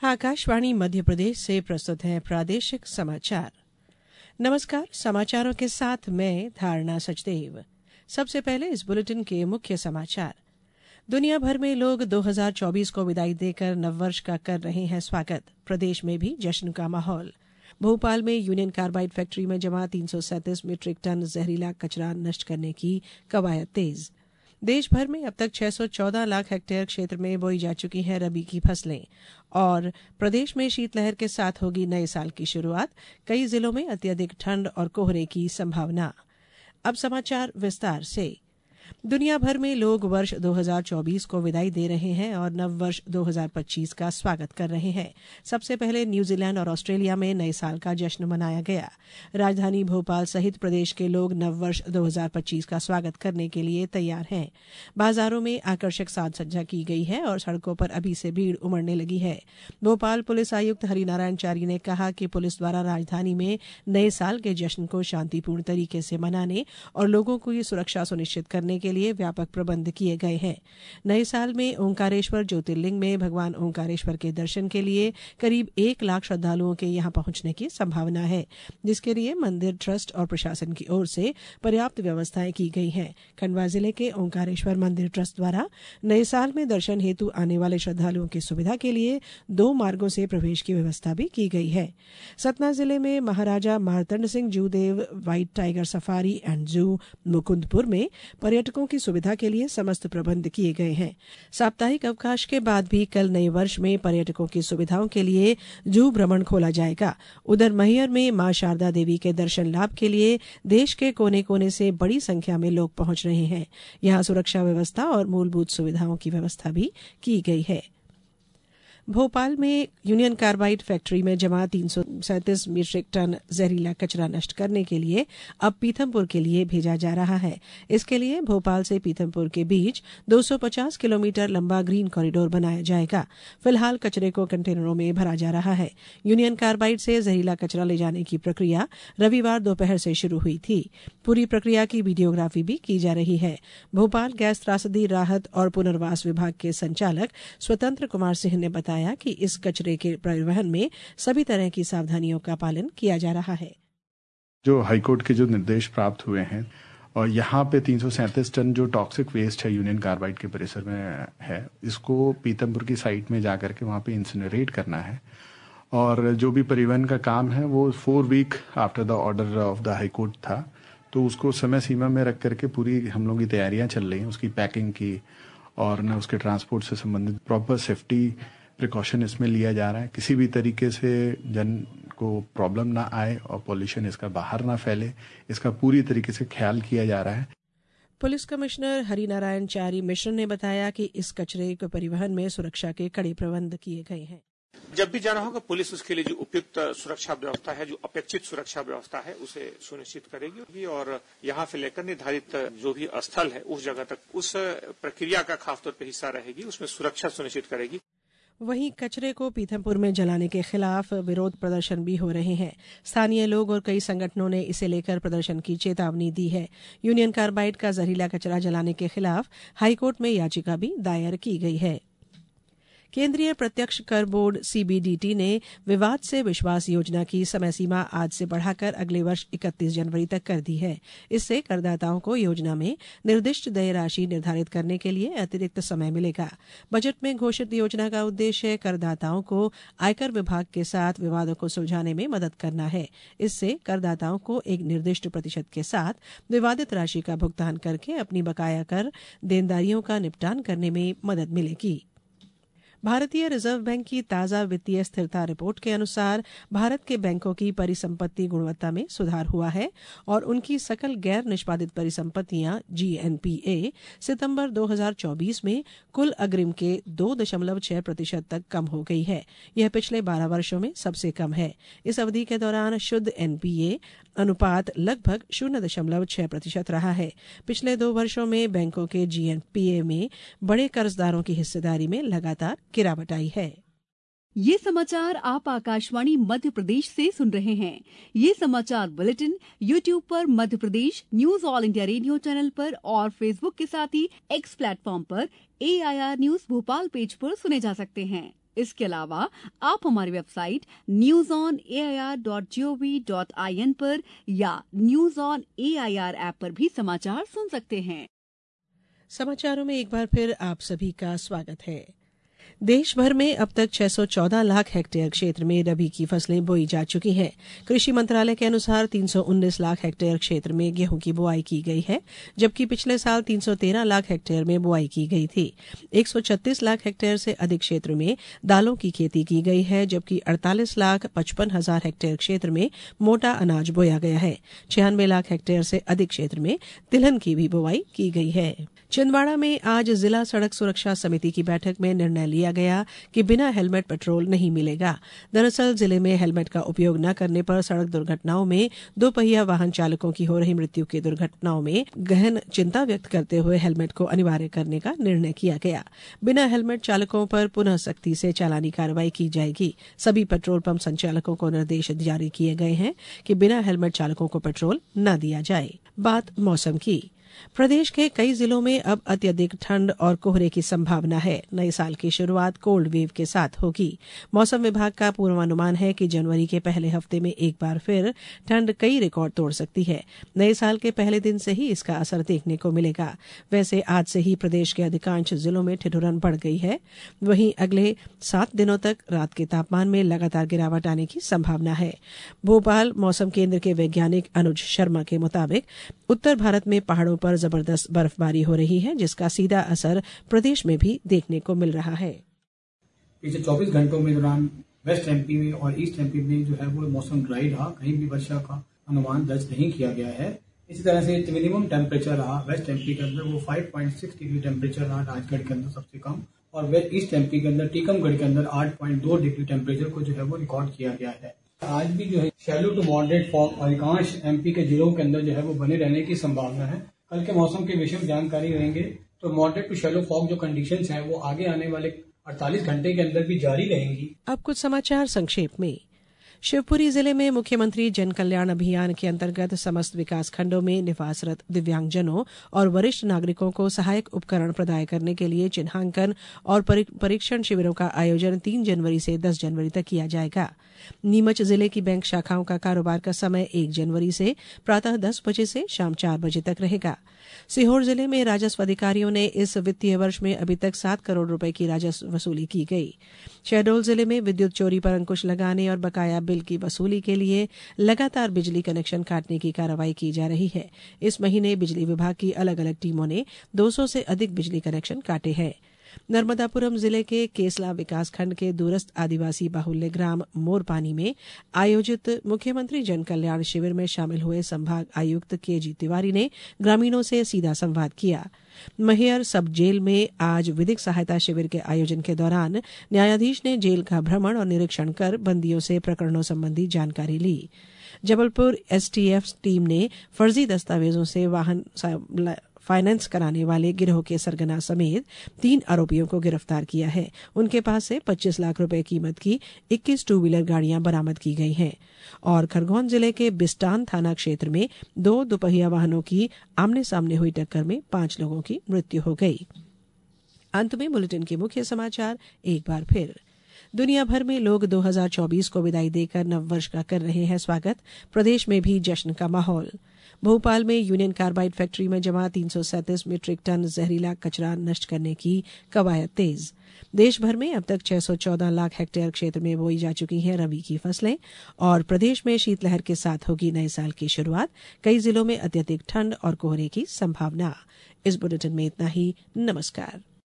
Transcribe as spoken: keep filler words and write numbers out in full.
आकाशवाणी मध्य प्रदेश से प्रस्तुत है प्रादेशिक समाचार। नमस्कार, समाचारों के साथ मैं धारणा सचदेव। सबसे पहले इस बुलेटिन के मुख्य समाचार। दुनिया भर में लोग दो हज़ार चौबीस को विदाई देकर नववर्ष का कर रहे हैं स्वागत। प्रदेश में भी जश्न का माहौल। भोपाल में यूनियन कार्बाइड फैक्ट्री में जमा तीन सौ सैंतीस मीट्रिक टन जहरीला कचरा नष्ट करने की कवायद तेज। देश भर में अब तक छह सौ चौदह लाख हेक्टेयर क्षेत्र में बोई जा चुकी हैं रबी की फसलें। और प्रदेश में शीतलहर के साथ होगी नए साल की शुरुआत। कई जिलों में अत्यधिक ठंड और कोहरे की संभावना। अब समाचार विस्तार से। दुनिया भर में लोग वर्ष दो हज़ार चौबीस को विदाई दे रहे हैं और नव वर्ष दो हज़ार पच्चीस का स्वागत कर रहे हैं। सबसे पहले न्यूजीलैंड और ऑस्ट्रेलिया में नए साल का जश्न मनाया गया। राजधानी भोपाल सहित प्रदेश के लोग नव वर्ष दो हज़ार पच्चीस का स्वागत करने के लिए तैयार हैं। बाजारों में आकर्षक साज सज्जा की गई है और सड़कों पर अभी से भीड़ उमड़ने लगी है। भोपाल पुलिस आयुक्त हरिनारायण चारी ने कहा कि पुलिस द्वारा राजधानी में नए साल के जश्न को शांतिपूर्ण तरीके से मनाने और लोगों को ये सुरक्षा सुनिश्चित करने के लिए व्यापक प्रबंध किए गए हैं। नए साल में ओंकारेश्वर ज्योतिर्लिंग में भगवान ओंकारेश्वर के दर्शन के लिए करीब एक लाख श्रद्धालुओं के यहां पहुंचने की संभावना है, जिसके लिए मंदिर ट्रस्ट और प्रशासन की ओर से पर्याप्त व्यवस्थाएं की गई हैं। खंडवा जिले के ओंकारेश्वर मंदिर ट्रस्ट द्वारा नए साल में दर्शन हेतु आने वाले श्रद्धालुओं की सुविधा के लिए दो मार्गों से प्रवेश की व्यवस्था भी की गई है। सतना जिले में Maharaja Martand Singh Judeo white tiger safari and zoo Mukundpur में पर्यटकों की सुविधा के लिए समस्त प्रबंध किए गए हैं। साप्ताहिक अवकाश के बाद भी कल नए वर्ष में पर्यटकों की सुविधाओं के लिए जू भ्रमण खोला जाएगा। उधर मैहर में मां शारदा देवी के दर्शन लाभ के लिए देश के कोने कोने से बड़ी संख्या में लोग पहुंच रहे हैं। यहां सुरक्षा व्यवस्था और मूलभूत सुविधाओं की व्यवस्था भी की गई है। भोपाल में यूनियन कार्बाइड फैक्ट्री में जमा तीन सौ सैंतीस मीट्रिक टन जहरीला कचरा नष्ट करने के लिए अब पीथमपुर के लिए भेजा जा रहा है। इसके लिए भोपाल से पीथमपुर के बीच दो सौ पचास किलोमीटर लंबा ग्रीन कॉरिडोर बनाया जाएगा। फिलहाल कचरे को कंटेनरों में भरा जा रहा है। यूनियन कार्बाइड से जहरीला कचरा ले जाने की प्रक्रिया रविवार दोपहर से शुरू हुई थी। पूरी प्रक्रिया की वीडियोग्राफी भी की जा रही है। भोपाल गैस त्रासदी राहत और पुनर्वास विभाग के संचालक स्वतंत्र कुमार सिंह ने बताया कि इस कचरे के परिवहन में सभी तरह की सावधानियों का पालन किया जा रहा है। जो हाईकोर्ट के जो निर्देश प्राप्त हुए हैं और यहाँ पे तीन सौ सैंतीस टन जो टॉक्सिक वेस्ट है यूनियन कार्बाइड के परिसर में है, इसको पीतमपुर की साइट में जाकर के वहाँ पे इंसिनरेट करना है। और जो भी परिवहन का काम है वो four week after the order of the high court था, तो उसको समय सीमा में रख करके पूरी हम लोग की तैयारियां चल रही हैं, उसकी पैकिंग की और न उसके ट्रांसपोर्ट से संबंधित प्रॉपर सेफ्टी प्रिकॉशन इसमें लिया जा रहा है। किसी भी तरीके से जन को प्रॉब्लम ना आए और पॉल्यूशन इसका बाहर ना फैले, इसका पूरी तरीके से ख्याल किया जा रहा है। पुलिस कमिश्नर हरिनारायण चारी मिश्र ने बताया कि इस कचरे के परिवहन में सुरक्षा के कड़े प्रबंध किए गए हैं। जब भी जाना होगा पुलिस उसके लिए जो उपयुक्त सुरक्षा व्यवस्था है, जो अपेक्षित सुरक्षा व्यवस्था है, उसे सुनिश्चित करेगी और यहाँ से लेकर निर्धारित जो भी स्थल है उस जगह तक उस प्रक्रिया का खासतौर पर हिस्सा रहेगी, उसमें सुरक्षा सुनिश्चित करेगी। वहीं कचरे को पीथमपुर में जलाने के खिलाफ विरोध प्रदर्शन भी हो रहे हैं। स्थानीय लोग और कई संगठनों ने इसे लेकर प्रदर्शन की चेतावनी दी है। यूनियन कार्बाइड का जहरीला कचरा जलाने के खिलाफ हाईकोर्ट में याचिका भी दायर की गई है। केंद्रीय प्रत्यक्ष कर बोर्ड सीबीडीटी ने विवाद से विश्वास योजना की समय सीमा आज से बढ़ाकर अगले वर्ष इकतीस जनवरी तक कर दी है। इससे करदाताओं को योजना में निर्दिष्ट देय राशि निर्धारित करने के लिए अतिरिक्त समय मिलेगा। बजट में घोषित योजना का उद्देश्य करदाताओं को आयकर विभाग के साथ विवादों को सुलझाने में मदद करना है। इससे करदाताओं को एक निर्दिष्ट प्रतिशत के साथ विवादित राशि का भुगतान करके अपनी बकाया कर देनदारियों का निपटान करने में मदद मिलेगी। भारतीय रिजर्व बैंक की ताजा वित्तीय स्थिरता रिपोर्ट के अनुसार भारत के बैंकों की परिसंपत्ति गुणवत्ता में सुधार हुआ है और उनकी सकल गैर निष्पादित परिसंपत्तियां जीएनपीए सितंबर दो हज़ार चौबीस में कुल अग्रिम के दो दशमलव छह प्रतिशत तक कम हो गई है। यह पिछले बारह वर्षों में सबसे कम है। इस अवधि के दौरान शुद्ध एनपीए अनुपात लगभग शून्य दशमलव छह प्रतिशत रहा है। पिछले दो वर्षों में बैंकों के जीएनपीए में बड़े कर्जदारों की हिस्सेदारी में लगातार गिरावट आई है। ये समाचार आप आकाशवाणी मध्य प्रदेश से सुन रहे हैं। ये समाचार बुलेटिन यूट्यूब पर Madhya Pradesh news All India Radio channel पर और फेसबुक के साथ ही एक्स प्लेटफॉर्म पर एआईआर न्यूज भोपाल पेज पर सुने जा सकते हैं। इसके अलावा आप हमारी website news on A I R dot G O V dot I N पर या news on A I R app पर भी समाचार सुन सकते हैं। समाचारों में एक बार फिर आप सभी का स्वागत है। देश भर में अब तक छह सौ चौदह लाख हेक्टेयर क्षेत्र में रबी की फसलें बोई जा चुकी हैं। कृषि मंत्रालय के अनुसार तीन सौ उन्नीस लाख हेक्टेयर क्षेत्र में गेहूं की बुआई की गई है, जबकि पिछले साल तीन सौ तेरह लाख हेक्टेयर में बुआई की गई थी। एक सौ छत्तीस लाख हेक्टेयर से अधिक क्षेत्र में दालों की खेती की गई है, जबकि अड़तालीस लाख पचपन हजार हेक्टेयर क्षेत्र में मोटा अनाज बोया गया है। छियानवे लाख हेक्टेयर से अधिक क्षेत्र में तिलहन की भी बुआई की गई है। छिंदवाड़ा में आज जिला सड़क सुरक्षा समिति की बैठक में निर्णय लिया गया कि बिना हेलमेट पेट्रोल नहीं मिलेगा। दरअसल जिले में हेलमेट का उपयोग न करने पर सड़क दुर्घटनाओं में दो पहिया वाहन चालकों की हो रही मृत्यु की दुर्घटनाओं में गहन चिंता व्यक्त करते हुए हेलमेट को अनिवार्य करने का निर्णय किया गया। बिना हेलमेट चालकों पर पुनः सख्ती से चालानी कार्रवाई की जाएगी। सभी पेट्रोल पंप संचालकों को निर्देश जारी किए गए हैं कि बिना हेलमेट चालकों को पेट्रोल न दिया जाए। बात मौसम की। प्रदेश के कई जिलों में अब अत्यधिक ठंड और कोहरे की संभावना है। नए साल की शुरुआत कोल्ड वेव के साथ होगी। मौसम विभाग का पूर्वानुमान है कि जनवरी के पहले हफ्ते में एक बार फिर ठंड कई रिकॉर्ड तोड़ सकती है। नए साल के पहले दिन से ही इसका असर देखने को मिलेगा। वैसे आज से ही प्रदेश के अधिकांश जिलों में ठिठुरन बढ़ गई है। वहीं अगले सात दिनों तक रात के तापमान में लगातार गिरावट आने की संभावना है। भोपाल मौसम केंद्र के वैज्ञानिक अनुज शर्मा के मुताबिक उत्तर भारत में पहाड़ों पर जबरदस्त बर्फबारी हो रही है, जिसका सीधा असर प्रदेश में भी देखने को मिल रहा है। पिछले चौबीस घंटों में दौरान वेस्ट एमपी में और ईस्ट एमपी में जो है वो मौसम ड्राई रहा। कहीं भी वर्षा का अनुमान दर्ज नहीं किया गया है। इसी तरह से मिनिमम टेम्परेचर रहा वेस्ट एमपी के अंदर वो पाँच पॉइंट छह डिग्री टेम्परेचर रहा राजगढ़ के अंदर सबसे कम, और वेस्ट ईस्ट एमपी के अंदर टीकमगढ़ के अंदर आठ पॉइंट दो डिग्री टेम्परेचर को जो है वो रिकॉर्ड किया गया है। आज भी जो है शैलो टू मॉडरेट फॉग अधिकांश एमपी के जिलों के अंदर जो है वो बने रहने की संभावना है। कल के मौसम के विषय में जानकारी रहेंगे तो मॉडरेट टू शैलो फॉग जो कंडीशंस हैं वो आगे आने वाले अड़तालीस घंटे के अंदर भी जारी रहेंगी। अब कुछ समाचार संक्षेप में। शिवपुरी जिले में मुख्यमंत्री जन कल्याण अभियान के अंतर्गत समस्त विकास खंडों में निवासरत दिव्यांगजनों और वरिष्ठ नागरिकों को सहायक उपकरण प्रदान करने के लिए चिन्हांकन और परीक्षण शिविरों का आयोजन तीन जनवरी से दस जनवरी तक किया जाएगा। नीमच जिले की बैंक शाखाओं का कारोबार का समय एक जनवरी से प्रातः दस बजे से शाम चार बजे तक रहेगा। सीहोर जिले में राजस्व अधिकारियों ने इस वित्तीय वर्ष में अभी तक सात करोड़ रुपए की राजस्व वसूली की गई। शहडोल जिले में विद्युत चोरी पर अंकुश लगाने और बकाया बिल की वसूली के लिए लगातार बिजली कनेक्शन काटने की कार्रवाई की जा रही है। इस महीने बिजली विभाग की अलग अलग टीमों ने दो सौ से अधिक बिजली कनेक्शन काटे हैं। नर्मदापुरम जिले के केसला विकासखंड के दूरस्थ आदिवासी बाहुल्य ग्राम मोरपानी में आयोजित मुख्यमंत्री जन कल्याण शिविर में शामिल हुए संभाग आयुक्त के जी तिवारी ने ग्रामीणों से सीधा संवाद किया। मैहर सब जेल में आज विधिक सहायता शिविर के आयोजन के दौरान न्यायाधीश ने जेल का भ्रमण और निरीक्षण कर बंदियों से प्रकरणों संबंधी जानकारी ली। जबलपुर एसटीएफ टीम ने फर्जी दस्तावेजों से वाहन फाइनेंस कराने वाले गिरोह के सरगना समेत तीन आरोपियों को गिरफ्तार किया है। उनके पास से पच्चीस लाख रुपए कीमत की इक्कीस टू व्हीलर गाड़ियां बरामद की गई हैं। और खरगोन जिले के बिस्टान थाना क्षेत्र में दो दोपहिया वाहनों की आमने सामने हुई टक्कर में पांच लोगों की मृत्यु हो गई। अंत में बुलेटिन के मुख्य समाचार एक बार फिर। दुनिया भर में लोग दो हज़ार चौबीस को विदाई देकर नववर्ष का कर रहे हैं स्वागत। प्रदेश में भी जश्न का माहौल। भोपाल में यूनियन कार्बाइड फैक्ट्री में जमा तीन सौ सैंतीस मीट्रिक टन जहरीला कचरा नष्ट करने की कवायद तेज। देश भर में अब तक छह सौ चौदह लाख हेक्टेयर क्षेत्र में बोई जा चुकी हैं रबी की फसलें। और प्रदेश में शीतलहर के साथ होगी नए साल की शुरुआत। कई जिलों में अत्यधिक ठंड और कोहरे की संभावना। इस बुलेटिन में इतना ही। नमस्कार।